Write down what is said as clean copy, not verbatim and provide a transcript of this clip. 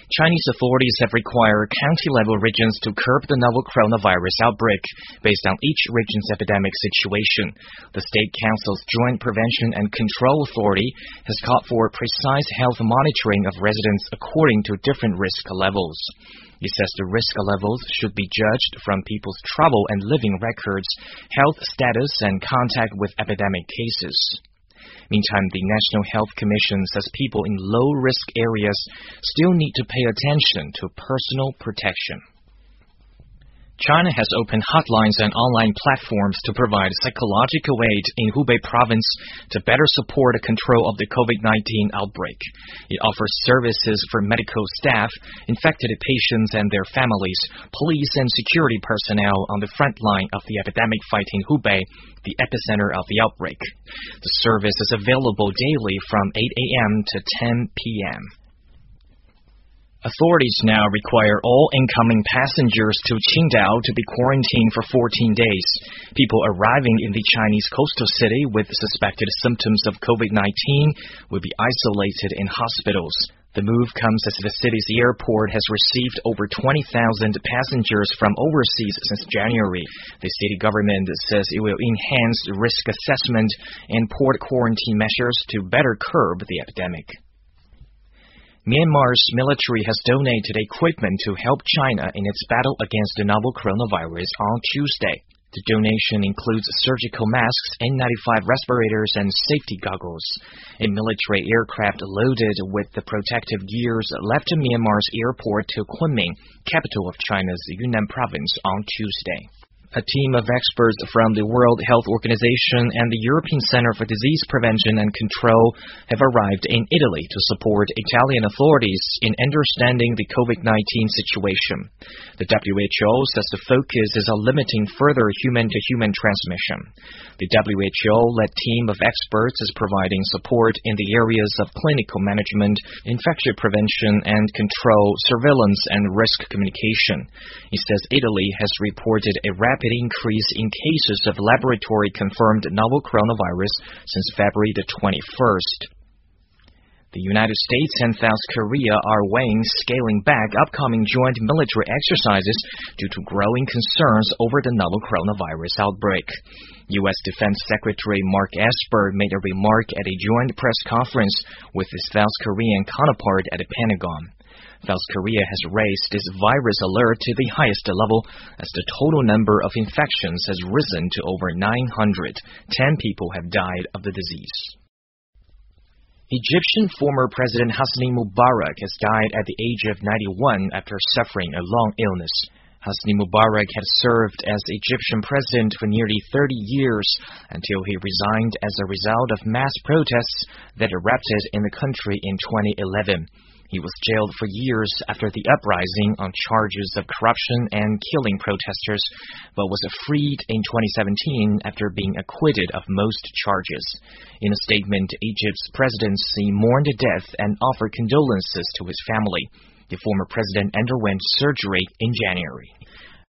Chinese authorities have required county-level regions to curb the novel coronavirus outbreak based on each region's epidemic situation. The State Council's Joint Prevention and Control Authority has called for precise health monitoring of residents according to different risk levels. It says the risk levels should be judged from people's travel and living records, health status, and contact with epidemic cases. Meantime, the National Health Commission says people in low-risk areas still need to pay attention to personal protection. China has opened hotlines and online platforms to provide psychological aid in Hubei province to better support the control of the COVID-19 outbreak. It offers services for medical staff, infected patients and their families, police and security personnel on the front line of the epidemic fight in Hubei, the epicenter of the outbreak. The service is available daily from 8 a.m. to 10 p.m. Authorities now require all incoming passengers to Qingdao to be quarantined for 14 days. People arriving in the Chinese coastal city with suspected symptoms of COVID-19 will be isolated in hospitals. The move comes as the city's airport has received over 20,000 passengers from overseas since January. The city government says it will enhance risk assessment and port quarantine measures to better curb the epidemic. Myanmar's military has donated equipment to help China in its battle against the novel coronavirus on Tuesday. The donation includes surgical masks, N95 respirators, and safety goggles. A military aircraft loaded with the protective gears left Myanmar's airport to Kunming, capital of China's Yunnan province, on Tuesday. A team of experts from the World Health Organization and the European Center for Disease Prevention and Control have arrived in Italy to support Italian authorities in understanding the COVID-19 situation. The WHO says the focus is on limiting further human-to-human transmission. The WHO-led team of experts is providing support in the areas of clinical management, infection prevention and control, surveillance, and risk communication. It says Italy has reported a rapid increase in cases of laboratory-confirmed novel coronavirus since February the 21st. The United States and South Korea are weighing scaling back upcoming joint military exercises due to growing concerns over the novel coronavirus outbreak. U.S. Defense Secretary Mark Esper made a remark at a joint press conference with his South Korean counterpart at the Pentagon. South Korea has raised its virus alert to the highest level as the total number of infections has risen to over 900. 10 people have died of the disease. Egyptian former President Hosni Mubarak has died at the age of 91 after suffering a long illness. Hosni Mubarak had served as Egyptian president for nearly 30 years until he resigned as a result of mass protests that erupted in the country in 2011. He was jailed for years after the uprising on charges of corruption and killing protesters, but was freed in 2017 after being acquitted of most charges. In a statement, Egypt's presidency mourned death and offered condolences to his family. The former president underwent surgery in January.